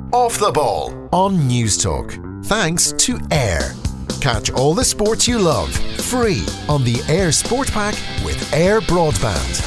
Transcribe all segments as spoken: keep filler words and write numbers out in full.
Off the Ball on News Talk. Thanks to Air. Catch all the sports you love free on the Air Sport Pack with Air Broadband.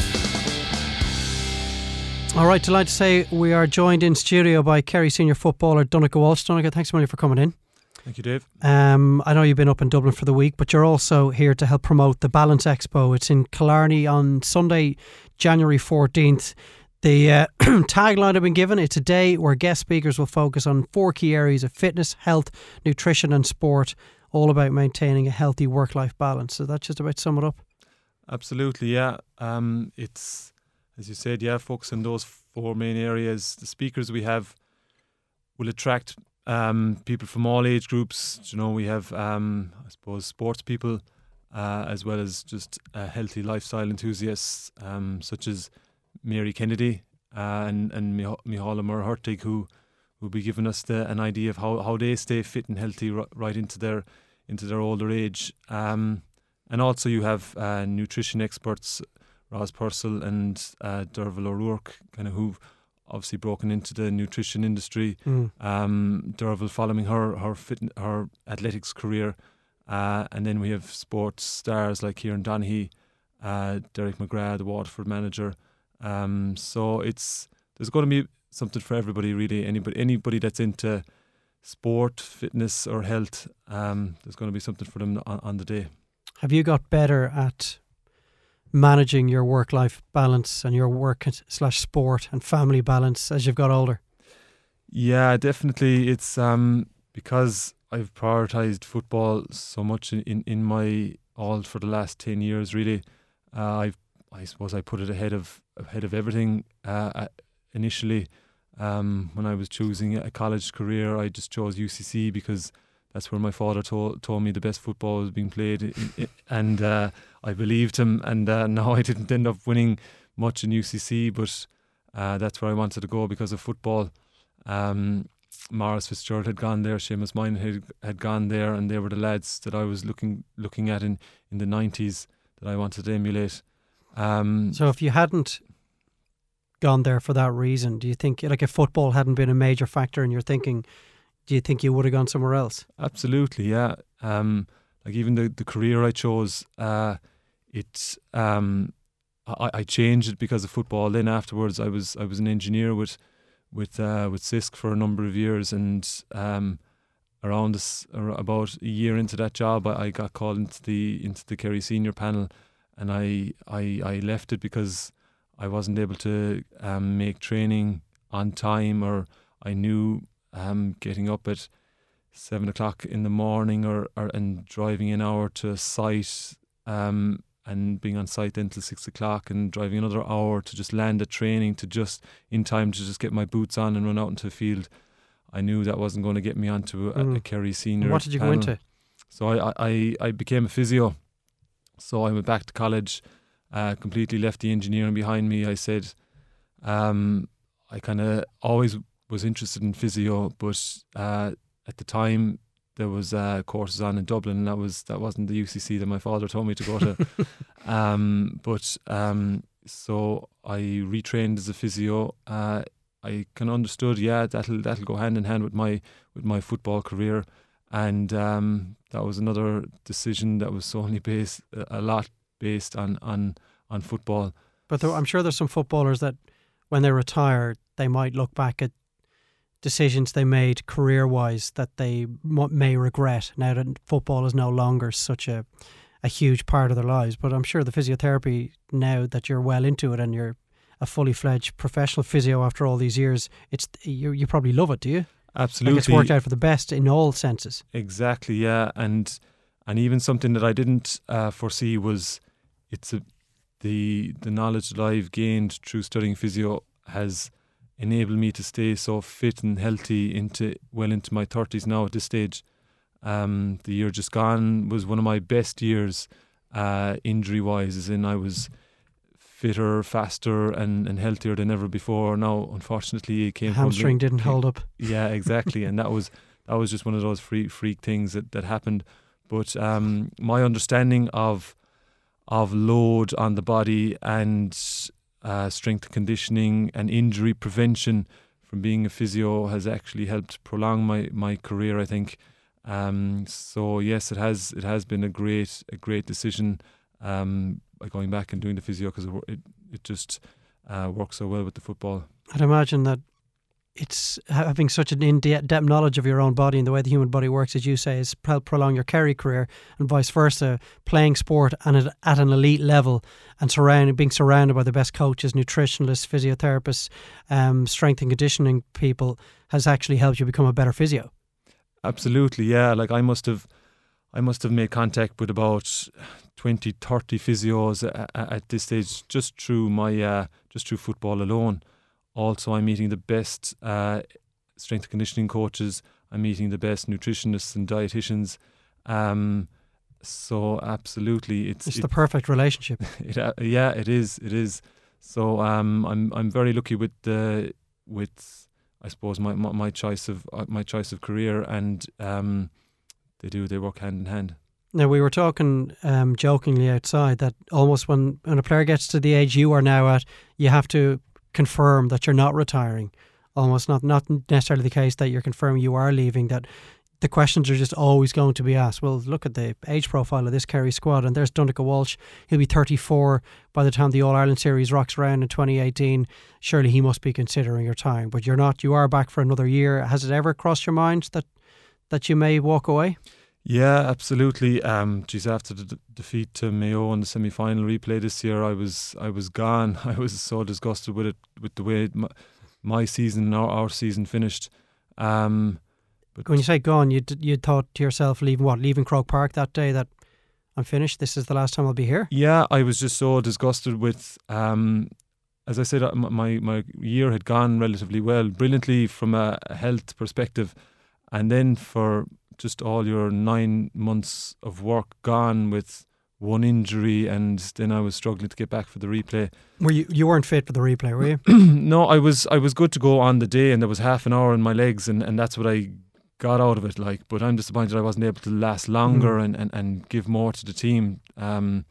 All right, delighted to say we are joined in studio by Kerry senior footballer Donncha Walsh. Donncha, thanks a million for coming in. Thank you, Dave. Um, I know you've been up in Dublin for the week, but you're also here to help promote the Balance Expo. It's in Killarney on Sunday, January fourteenth. The uh, tagline I've been given, it's a day where guest speakers will focus on four key areas of fitness, health, nutrition and sport, all about maintaining a healthy work-life balance. So that's just about to sum it up. Absolutely, yeah. Um, it's, as you said, yeah, focus on those four main areas. The speakers we have will attract um, people from all age groups. You know, we have, um, I suppose, sports people, uh, as well as just uh, healthy lifestyle enthusiasts, um, such as Mary Kennedy uh, and and Micheál Murr-Hurtig, who will be giving us the, an idea of how, how they stay fit and healthy r- right into their into their older age. Um, and also you have uh, nutrition experts, Roz Purcell and uh, Derval O'Rourke, kind of who've obviously broken into the nutrition industry. Mm. Um, Derval following her her fit, her athletics career, uh, and then we have sports stars like Kieran Donaghy, uh, Derek McGrath, the Waterford manager. Um, so it's there's going to be something for everybody, really. Anybody anybody that's into sport, fitness or health, um, there's going to be something for them on, on the day. Have you got better at managing your work-life balance and your work slash sport and family balance as you've got older? Yeah, definitely. It's um, because I've prioritised football so much in, in, in my all for the last ten years, really. Uh, I've I suppose I put it ahead of ahead of everything. Uh, initially, um, when I was choosing a college career, I just chose U C C because that's where my father told told me the best football was being played, in, in, and uh, I believed him. And uh, no, I didn't end up winning much in U C C, but uh, that's where I wanted to go because of football. Um, Maurice Fitzgerald had gone there, Seamus Moynihan had, had gone there, and they were the lads that I was looking looking at in, in the nineties that I wanted to emulate. Um, so if you hadn't gone there for that reason, do you think, like, if football hadn't been a major factor in your thinking, do you think you would have gone somewhere else? Absolutely, yeah. Um, like even the, the career I chose, uh, it um, I, I changed it because of football. Then afterwards, I was I was an engineer with with uh, with C I S C for a number of years, and um, around this, about a year into that job, I, I got called into the into the Kerry senior panel. And I, I I left it because I wasn't able to um, make training on time, or I knew um, getting up at seven o'clock in the morning or, or and driving an hour to a site um, and being on site until six o'clock and driving another hour to just land at training to just in time to just get my boots on and run out into the field. I knew that wasn't going to get me onto a, mm. a Kerry senior. And what did you panel. go into? So I, I, I became a physio. So I went back to college, uh, completely left the engineering behind me. I said, um, I kind of always was interested in physio, but uh, at the time there was uh, courses on in Dublin, and that was that wasn't the U C C that my father told me to go to. um, but um, so I retrained as a physio. Uh, I kind of understood, yeah, that'll that'll go hand in hand with my with my football career. And um, that was another decision that was solely based, a lot based on, on, on football. But there, I'm sure there's some footballers that when they retire, they might look back at decisions they made career-wise that they m- may regret now that football is no longer such a, a huge part of their lives. But I'm sure the physiotherapy, now that you're well into it and you're a fully fledged professional physio after all these years, it's you, you probably love it, do you? Absolutely. Like it's worked out for the best in all senses. Exactly, yeah. And and even something that I didn't uh, foresee was it's a, the the knowledge that I've gained through studying physio has enabled me to stay so fit and healthy into well into my thirties now at this stage. Um, the year just gone was one of my best years uh, injury-wise, as in I was fitter, faster and, and healthier than ever before. Now, unfortunately, it came the hamstring from the, didn't came, hold up. Yeah, exactly. And that was that was just one of those freak, freak things that, that happened. But um, my understanding of of load on the body and uh, strength and conditioning and injury prevention from being a physio has actually helped prolong my, my career, I think. Um, so yes, it has it has been a great a great decision um, by going back and doing the physio, because it, it it just uh, works so well with the football. I'd imagine that it's having such an in-depth knowledge of your own body and the way the human body works, as you say, is helped prolong your Kerry career, and vice versa. Playing sport and at, at an elite level and surrounded, being surrounded by the best coaches, nutritionalists, physiotherapists, um, strength and conditioning people has actually helped you become a better physio. Absolutely, yeah. Like I must have, I must have made contact with about twenty, thirty physios at, at this stage, just through my, uh, just through football alone. Also, I'm meeting the best uh, strength and conditioning coaches. I'm meeting the best nutritionists and dietitians. Um, so, absolutely, it's it's it, the perfect relationship. It, uh, yeah, it is. It is. So, um, I'm I'm very lucky with the with I suppose my, my, my choice of uh, my choice of career, and um, they do they work hand in hand. Now, we were talking um, jokingly outside that almost when when a player gets to the age you are now at, you have to confirm that you're not retiring. Almost not not necessarily the case that you're confirming you are leaving, that the questions are just always going to be asked. Well, look at the age profile of this Kerry squad, and there's Dundalk Walsh. He'll be thirty-four by the time the All-Ireland series rocks around in twenty eighteen. Surely he must be considering retiring, but you're not. You are back for another year. Has it ever crossed your mind that that you may walk away? Yeah, absolutely. Um, geez, after the d- defeat to Mayo in the semi-final replay this year, I was I was gone. I was so disgusted with it, with the way my, my season, our, our season finished. Um, but when you say gone, you you thought to yourself, leaving what, leaving Croke Park that day, that I'm finished. This is the last time I'll be here. Yeah, I was just so disgusted with. Um, as I said, my my year had gone relatively well, brilliantly from a health perspective, and then for just all your nine months of work gone with one injury, and then I was struggling to get back for the replay. Were you you weren't fit for the replay, were you? No, I was I was good to go on the day, and there was half an hour in my legs, and, and that's what I got out of it. Like, but I'm disappointed I wasn't able to last longer mm. and, and, and give more to the team. Um,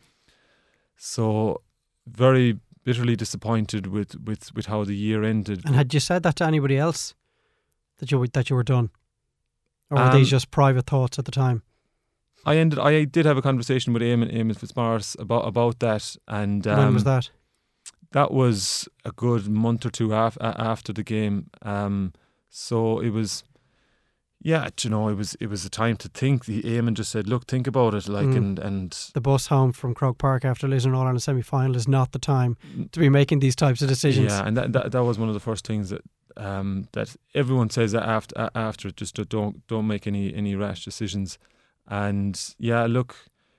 so very bitterly disappointed with, with, with how the year ended. And had you said that to anybody else, that you that you were done? Or were Um, these just private thoughts at the time? I ended. I did have a conversation with Eamon, Eamon Fitzmaurice about about that, and um, when was that? That was a good month or two af- after the game. Um, so it was, yeah, you know, it was it was a time to think. The Eamon just said, "Look, think about it." Like, mm. and and the bus home from Croke Park after losing an All Ireland semi final is not the time to be making these types of decisions. Yeah, and that that, that was one of the first things that. Um, that everyone says that after after it, just don't don't make any any rash decisions. And yeah, look,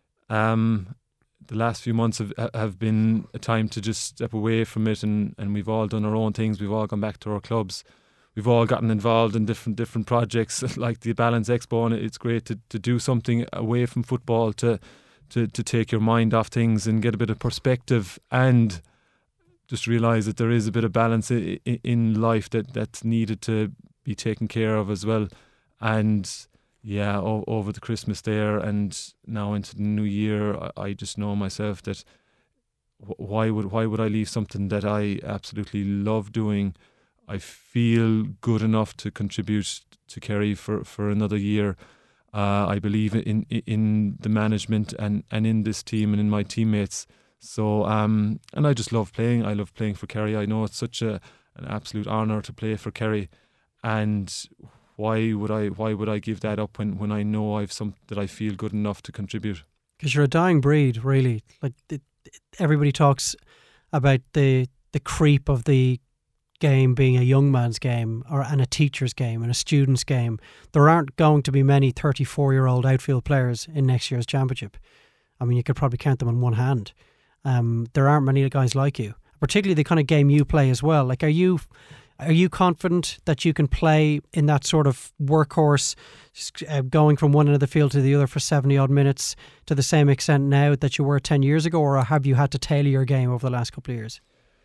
um, the last few months have have been a time to just step away from it, and, and we've all done our own things. We've all gone back to our clubs. We've all gotten involved in different different projects like the Balance Expo, and it's great to, to do something away from football to to to take your mind off things and get a bit of perspective, and just realise that there is a bit of balance i- i- in life that, that's needed to be taken care of as well. And yeah, o- over the Christmas there and now into the new year, I, I just know myself that w- why would why would I leave something that I absolutely love doing? I feel good enough to contribute to Kerry for, for another year. Uh, I believe in in the management and, and in this team and in my teammates. So, um, and I just love playing. I love playing for Kerry. I know it's such a an absolute honour to play for Kerry, and why would I why would I give that up when, when I know I've some that I feel good enough to contribute? Because you're a dying breed, really. Like it, it, everybody talks about the the creep of the game being a young man's game, or and a teacher's game and a student's game. There aren't going to be many thirty-four-year-old outfield players in next year's championship. I mean, you could probably count them on one hand. Um, there aren't many guys like you, particularly the kind of game you play as well. Like, are you are you confident that you can play in that sort of workhorse, uh, going from one end of the field to the other for seventy odd minutes to the same extent now that you were ten years ago, or have you had to tailor your game over the last couple of years?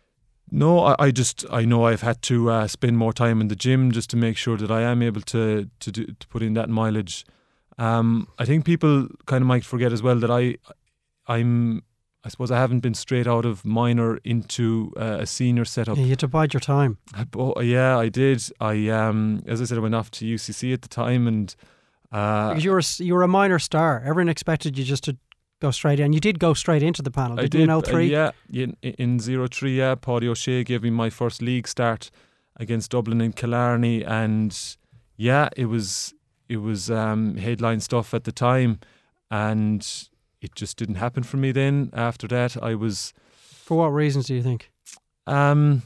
No, I, I just I know I've had to uh, spend more time in the gym just to make sure that I am able to to do, to put in that mileage. Um, I think people kind of might forget as well that I I'm. I suppose I haven't been straight out of minor into uh, a senior setup. Yeah, you had to bide your time. I, oh, yeah, I did. I um, as I said, I went off to U C C at the time, and uh, because you were a, you were a minor star. Everyone expected you just to go straight in. You did go straight into the panel. Did, I did you in oh three? Uh, yeah, in, in zero three. Yeah, Paddy O'Shea gave me my first league start against Dublin and Killarney, and yeah, it was it was um, headline stuff at the time, and it just didn't happen for me then. After that, I was... For what reasons do you think? Um,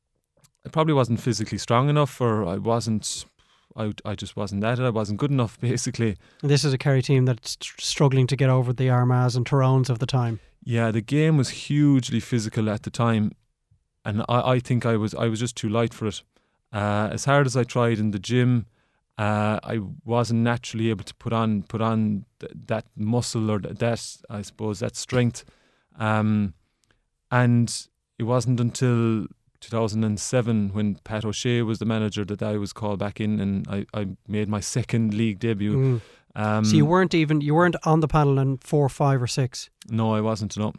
I probably wasn't physically strong enough, or I wasn't... I, I just wasn't at it. I wasn't good enough, basically. And this is a Kerry team that's struggling to get over the Armaghs and Tyrones of the time. Yeah, the game was hugely physical at the time, and I, I think I was I was just too light for it. Uh, as hard as I tried in the gym, Uh, I wasn't naturally able to put on put on th- that muscle or th- that I suppose that strength, um, and it wasn't until two thousand seven when Pat O'Shea was the manager that I was called back in, and I, I made my second league debut. Mm. Um, so you weren't even you weren't on the panel in four, five, or six. No, I wasn't. No.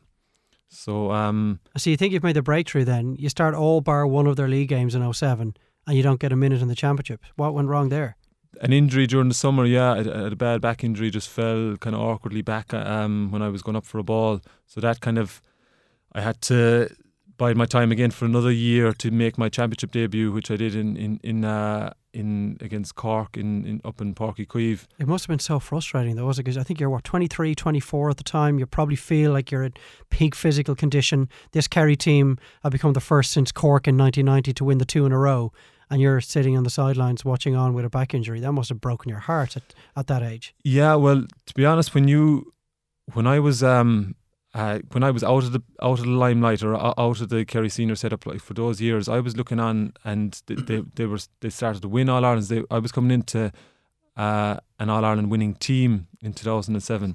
So um, so you think you've made the breakthrough? Then you start all bar one of their league games in oh seven, and you don't get a minute in the championship. What went wrong there? An injury during the summer, yeah. I had a bad back injury, just fell kind of awkwardly back um, when I was going up for a ball. So that kind of, I had to bide my time again for another year to make my championship debut, which I did in in in, uh, in against Cork in, in up in Páirc Uí Chaoimh. It must have been so frustrating though, was it? Because I think you're what twenty-three, twenty-four at the time. You probably feel like you're in peak physical condition. This Kerry team have become the first since Cork in nineteen ninety to win the two in a row. And you're sitting on the sidelines watching on with a back injury. That must have broken your heart at, at that age. Yeah, well, to be honest, when you, when I was, um, uh, when I was out of the out of the limelight or out of the Kerry senior setup, like for those years, I was looking on, and they they, they were they started to win All Irelands. They I was coming into uh, an All Ireland winning team in two thousand seven,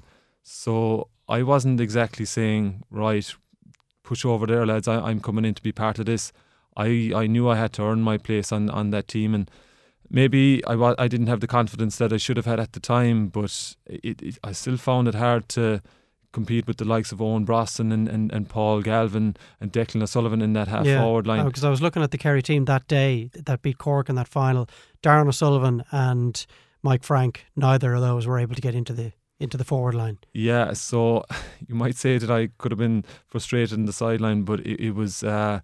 so I wasn't exactly saying, right, push over there, lads. I, I'm coming in to be part of this. I, I knew I had to earn my place on, on that team, and maybe I wa- I didn't have the confidence that I should have had at the time, but it, it, I still found it hard to compete with the likes of Owen Brosnan and, and, and Paul Galvin and Declan O'Sullivan in that half yeah. forward line. Because oh, I was looking at the Kerry team that day that beat Cork in that final. Darren O'Sullivan and Mike Frank, neither of those were able to get into the into the forward line. Yeah, so you might say that I could have been frustrated in the sideline, but it, it was... Uh,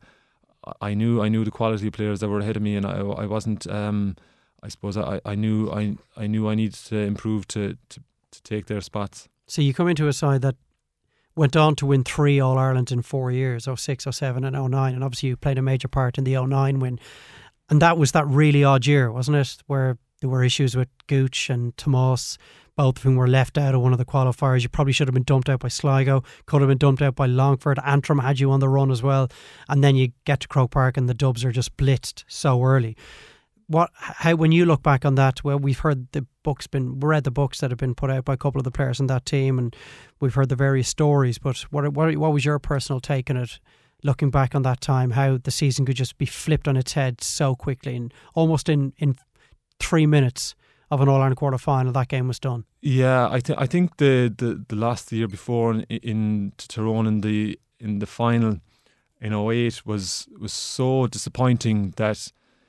I knew I knew the quality of players that were ahead of me, and I I wasn't. Um, I suppose I, I knew I I knew I needed to improve to, to, to take their spots. So you come into a side that went on to win three All Irelands in four years: oh six, oh seven, and oh nine. And obviously you played a major part in the oh nine win. And that was that really odd year, wasn't it? Where there were issues with Gooch and Tomas, both of whom were left out of one of the qualifiers. You probably should have been dumped out by Sligo, could have been dumped out by Longford. Antrim had you on the run as well. And then you get to Croke Park and the Dubs are just blitzed so early. What, how, when you look back on that, well, we've heard the books been, read the books that have been put out by a couple of the players in that team, and we've heard the various stories. But what, what, what was your personal take on it, looking back on that time, how the season could just be flipped on its head so quickly and almost in, in three minutes of an All-Ireland quarter final, that game was done? Yeah, I think I think the, the, the last year before in, in Tyrone in the in the final in oh eight was was so disappointing that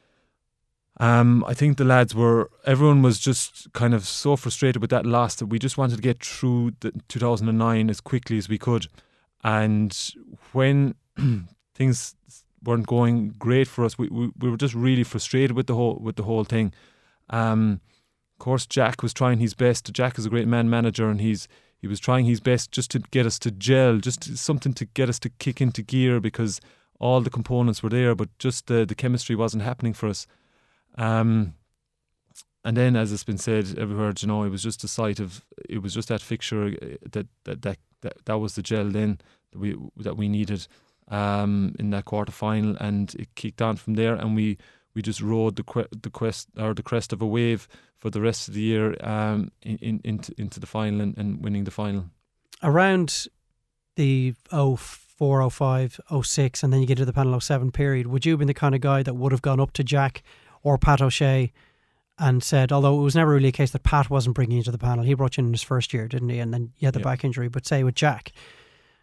um I think the lads were everyone was just kind of so frustrated with that loss that we just wanted to get through the two thousand nine as quickly as we could. And when things weren't going great for us, we, we we were just really frustrated with the whole with the whole thing. Um, of course, Jack was trying his best. Jack is a great man manager, and he's he was trying his best just to get us to gel, just to, something to get us to kick into gear, because all the components were there, but just the, the chemistry wasn't happening for us. Um, and then, as it's been said everywhere, you know, it was just a sight of it was just that fixture that that that that, that was the gel then that we that we needed um, in that quarter final, and it kicked on from there, and we. We just rode the que- the quest or the crest of a wave for the rest of the year um, in, in, into into the final and, and winning the final. Around the oh four, oh five, oh six, and then you get to the panel oh seven period, would you have been the kind of guy that would have gone up to Jack or Pat O'Shea and said, although it was never really a case that Pat wasn't bringing you to the panel, he brought you in his first year, didn't he? And then you had the yeah. back injury, but say with Jack,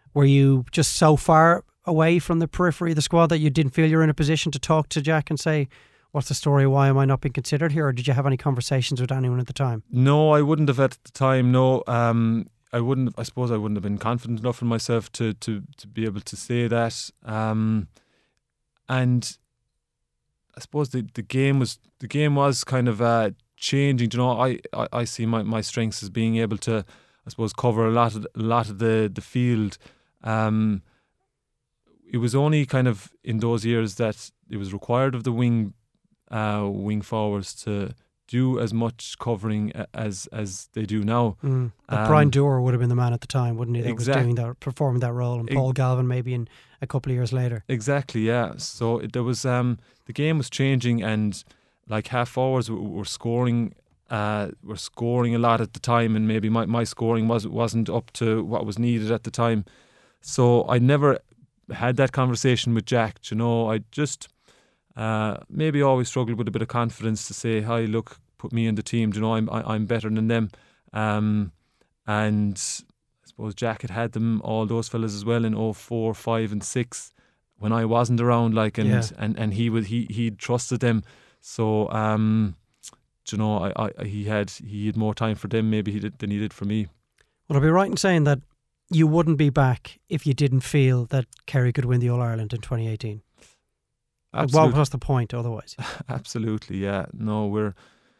were you just so far away from the periphery of the squad that you didn't feel you're in a position to talk to Jack and say, what's the story? Why am I not being considered here? Or did you have any conversations with anyone at the time? No, I wouldn't have at the time. No, um, I wouldn't. I suppose I wouldn't have been confident enough in myself to to, to be able to say that. Um, and I suppose the, the game was the game was kind of uh, changing. You know, I, I, I see my, my strengths as being able to, I suppose, cover a lot of a lot of the the field. Um, it was only kind of in those years that it was required of the wing. Uh, wing forwards to do as much covering as as they do now. Mm. Um, Brian Dewar would have been the man at the time, wouldn't he? That exact- was doing that, performing that role, and Paul Galvin maybe in a couple of years later. Exactly, yeah. So it, there was um, the game was changing, and like half forwards were, were scoring, uh, were scoring a lot at the time, and maybe my, my scoring was wasn't up to what was needed at the time. So I never had that conversation with Jack. You know, I just. Uh, maybe always struggled with a bit of confidence to say, "Hi, look, put me in the team. Do you know, I'm I, I'm better than them." Um, and I suppose Jack had had them, all those fellas as well, in oh four, five, and six when I wasn't around. Like, and Yeah. and, and he would he he trusted them. So, um, do you know, I, I he had he had more time for them maybe he did, than he did for me. Would I be right in saying that you wouldn't be back if you didn't feel that Kerry could win the All Ireland in twenty eighteen? Absolutely. What was the point otherwise? Absolutely, yeah. No, we're.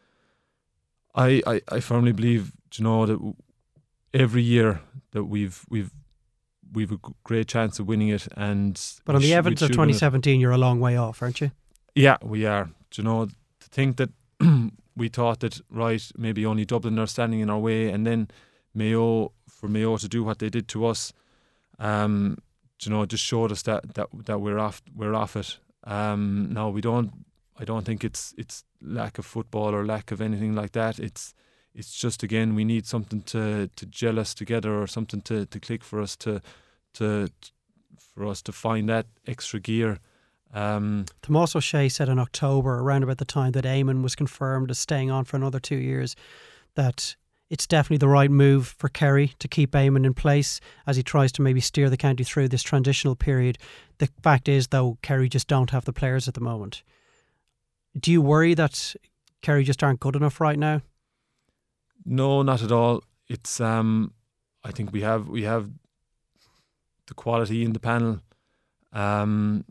I, I, I firmly believe, you know, that every year that we've we've we've a great chance of winning it, and But on we the sh- evidence we of should win twenty it. seventeen, you're a long way off, aren't you? Yeah, we are. Do you know, to think that we thought that right, maybe only Dublin are standing in our way, and then Mayo for Mayo to do what they did to us, um, do you know, it just showed us that that that we're off we're off it. Um, no, we don't. I don't think it's it's lack of football or lack of anything like that. It's it's just again we need something to, to gel us together, or something to, to click for us to to for us to find that extra gear. Um, Tomás O'Shea said in October, around about the time that Eamon was confirmed as staying on for another two years, that it's definitely the right move for Kerry to keep Eamon in place as he tries to maybe steer the county through this transitional period. The fact is, though, Kerry just don't have the players at the moment. Do you worry that Kerry just aren't good enough right now? no, not at all. It's um, I think we have we have the quality in the panel. Um,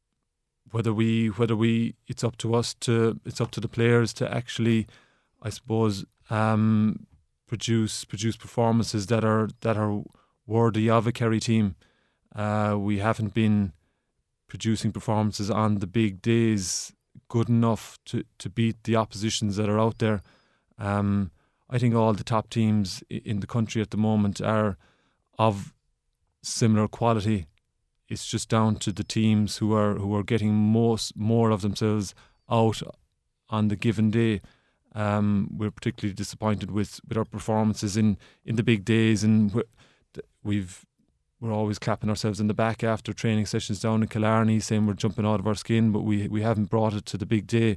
whether we whether we it's up to us to it's up to the players to actually, I suppose, um. produce produce performances that are that are worthy of a Kerry team. Uh, we haven't been producing performances on the big days good enough to, to beat the oppositions that are out there. Um, I think all the top teams in the country at the moment are of similar quality. It's just down to the teams who are who are getting most more of themselves out on the given day. Um, we're particularly disappointed with, with our performances in, in the big days, and we're, we've we're always clapping ourselves in the back after training sessions down in Killarney, saying we're jumping out of our skin, but we we haven't brought it to the big day.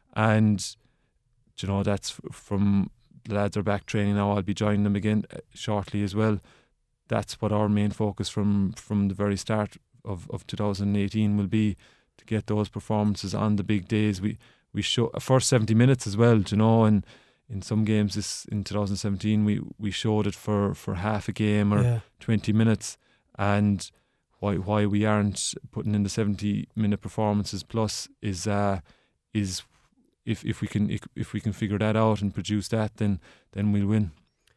And you know, that's from the lads are back training now. I'll be joining them again shortly as well. That's what our main focus from from the very start of of two thousand eighteen will be, to get those performances on the big days. We. We show first seventy minutes as well, you know, and in some games this in two thousand seventeen we, we showed it for, for half a game or Yeah. twenty minutes, and why why we aren't putting in the seventy minute performances plus is uh is if if we can if, if we can figure that out and produce that, then then we'll win.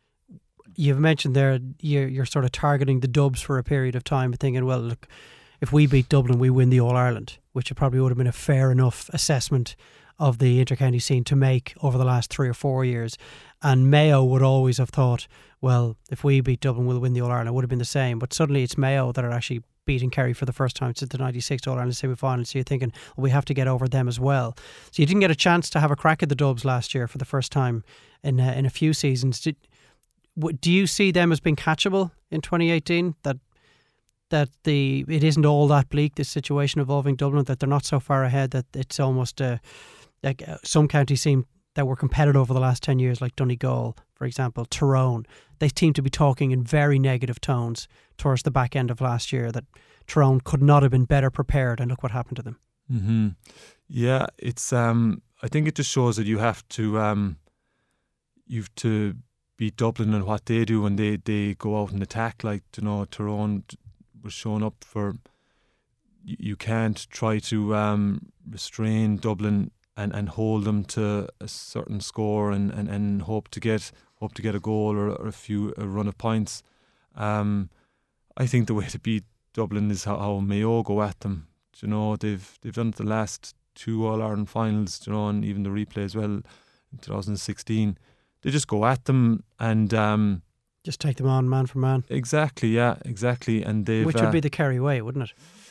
You've mentioned there you're, you're sort of targeting the Dubs for a period of time, thinking, well, look, if we beat Dublin, we win the All Ireland, which it probably would have been a fair enough assessment of the intercounty scene to make over the last three or four years. And Mayo would always have thought, well, if we beat Dublin, we'll win the All Ireland. It would have been the same. But suddenly it's Mayo that are actually beating Kerry for the first time since the ninety-six All Ireland semi-final. So you're thinking, well, we have to get over them as well. So you didn't get a chance to have a crack at the Dubs last year for the first time in uh, in a few seasons. Did, w- do you see them as being catchable in twenty eighteen? That that the it isn't all that bleak, this situation involving Dublin, that they're not so far ahead that it's almost uh, like uh, some counties seem that were competitive over the last ten years, like Donegal, for example, Tyrone, they seem to be talking in very negative tones towards the back end of last year, that Tyrone could not have been better prepared, and look what happened to them. Mm-hmm. Yeah, it's. Um, I think it just shows that you have to, um, you've to beat Dublin and what they do when they, they go out and attack. Like, you know, Tyrone was showing up for. You, you can't try to um, restrain Dublin and, and hold them to a certain score and, and, and hope to get hope to get a goal or, or a few a run of points. Um, I think the way to beat Dublin is how, how Mayo go at them. You know, they've they've done it the last two All Ireland finals, you know, and even the replay as well in two thousand sixteen. They just go at them and um, just take them on man for man. Exactly, yeah, exactly. And they which would uh, be the Kerry way, wouldn't it?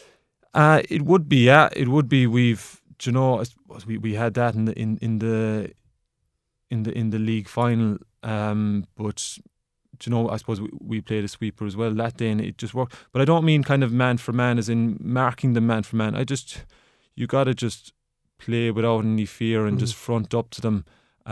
Uh, it would be, yeah, it would be. We've, you know, we we had that in the in, in the in the in the league final, um, but. You know, I suppose we, we played a sweeper as well that day and it just worked. But I don't mean kind of man for man as in marking them man for man. I just, you got to just play without any fear and mm. just front up to them.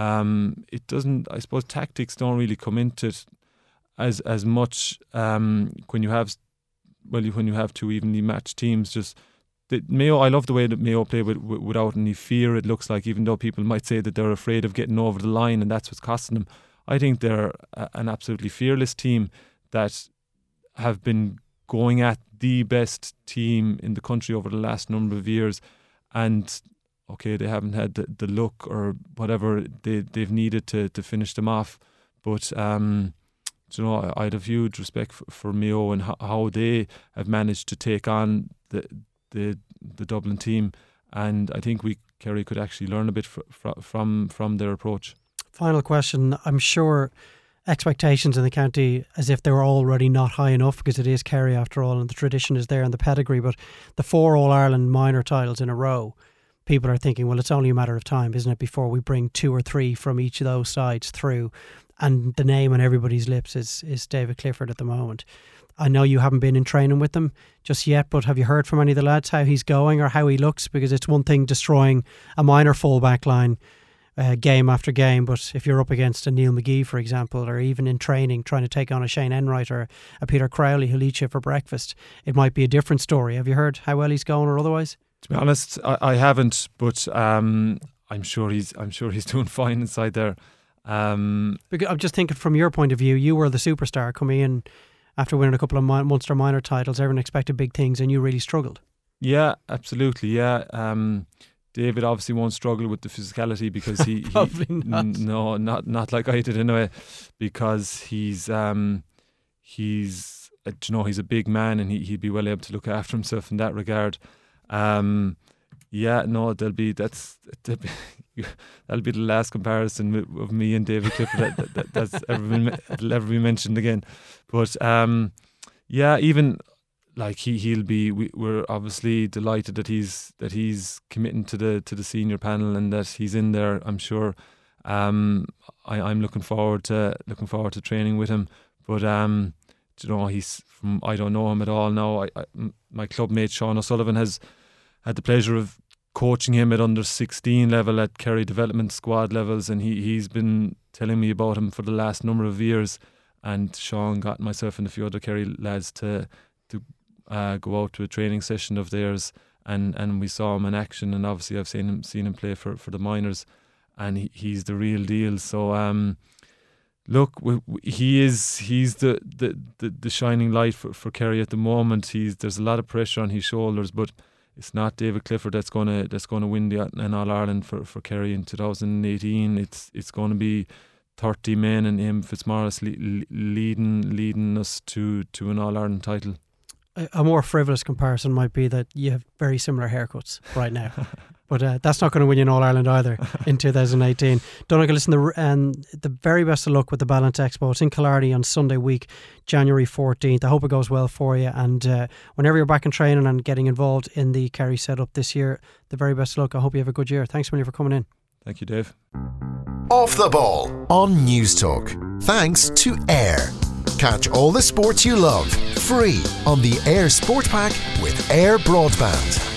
Um, it doesn't, I suppose tactics don't really come into it as as much um, when you have, well, when you have two evenly matched teams. Just the, Mayo, I love the way that Mayo play with, with, without any fear, it looks like, even though people might say that they're afraid of getting over the line and that's what's costing them. I think they're a, an absolutely fearless team that have been going at the best team in the country over the last number of years. And, okay, they haven't had the, the look or whatever they, they've needed to, to finish them off. But, um, you know, I, I had a huge respect for, for Mayo and how, how they have managed to take on the, the, the Dublin team. And I think we, Kerry, could actually learn a bit fr- fr- from from their approach. Final question. I'm sure expectations in the county, as if they were already not high enough, because it is Kerry after all and the tradition is there and the pedigree, but the four All-Ireland minor titles in a row, people are thinking, well, it's only a matter of time, isn't it, before we bring two or three from each of those sides through. And the name on everybody's lips is, is David Clifford at the moment. I know you haven't been in training with them just yet, but have you heard from any of the lads how he's going or how he looks? Because it's one thing destroying a minor full-back line Uh, game after game, but if you're up against a Neil McGee, for example, or even in training trying to take on a Shane Enright or a Peter Crowley who'll eat you for breakfast, it might be a different story. Have you heard how well he's going or otherwise? To be honest, I, I haven't, but um, I'm sure he's I'm sure he's doing fine inside there. Um, because I'm just thinking from your point of view, you were the superstar coming in after winning a couple of Munster minor titles. Everyone expected big things and you really struggled. Yeah, absolutely, yeah. Um, David obviously won't struggle with the physicality because he, he Probably not. N- no, not not like I did anyway, because he's um he's uh, you know he's a big man and he he'd be well able to look after himself in that regard. Um, yeah, no, there'll be that's that'll be, that'll be the last comparison with, of me and David Clifford that, that, that that's ever been that'll ever be mentioned again. But um, yeah, even. Like he he'll be. We, we're obviously delighted that he's that he's committing to the to the senior panel and that he's in there. I'm sure. Um, I, I'm looking forward to looking forward to training with him. But um, you know, he's from. I don't know him at all now. I, I, my club mate Sean O'Sullivan has had the pleasure of coaching him at under sixteen level at Kerry development squad levels, and he he's been telling me about him for the last number of years. And Sean got myself and a few other Kerry lads to to. Uh, go out to a training session of theirs, and, and we saw him in action, and obviously I've seen him seen him play for, for the minors, and he, he's the real deal. So um, look, we, we, he is he's the, the, the, the shining light for, for Kerry at the moment. He's there's a lot of pressure on his shoulders, but it's not David Clifford that's gonna that's gonna win the an All Ireland for, for Kerry in two thousand eighteen. It's it's going to be thirty men and him Fitzmaurice le- leading leading us to, to an All Ireland title. A more frivolous comparison might be that you have very similar haircuts right now. But uh, that's not going to win you an All-Ireland either in two thousand eighteen. Donnacha, listen, the, um, the very best of luck with the Balance Expo. It's in Killarney on Sunday week, January fourteenth. I hope it goes well for you. And uh, whenever you're back in training and getting involved in the Kerry setup this year, the very best of luck. I hope you have a good year. Thanks a million for coming in. Thank you, Dave. Off the Ball on News Talk. Thanks to Air. Catch all the sports you love free on the Air Sport Pack with Air Broadband.